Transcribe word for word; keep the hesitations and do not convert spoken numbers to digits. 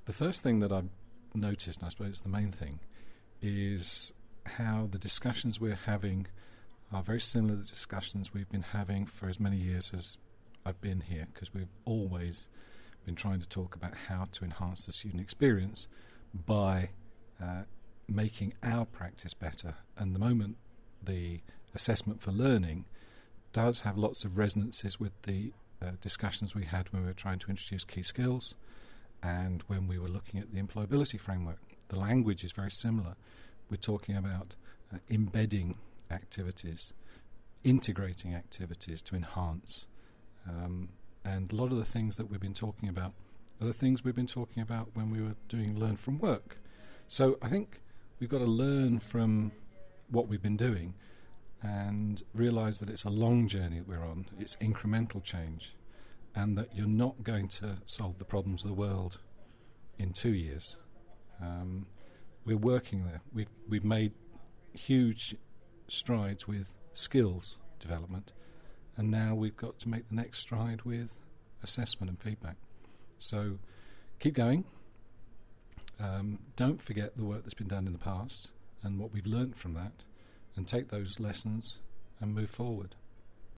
The first thing that I've noticed, and I suppose it's the main thing, is how the discussions we're having are very similar to the discussions we've been having for as many years as I've been here, because we've always been trying to talk about how to enhance the student experience by uh, making our practice better. And the moment the assessment for learning does have lots of resonances with the uh, discussions we had when we were trying to introduce key skills and when we were looking at the employability framework. The language is very similar. We're talking about uh, embedding activities, integrating activities to enhance. Um, and a lot of the things that we've been talking about are the things we've been talking about when we were doing Learn from Work. So I think we've got to learn from what we've been doing and realise that it's a long journey that we're on. It's incremental change, and that you're not going to solve the problems of the world in two years. Um, we're working there. We've, we've made huge strides with skills development, and now we've got to make the next stride with assessment and feedback. So keep going. Um, don't forget the work that's been done in the past and what we've learnt from that, and take those lessons and move forward.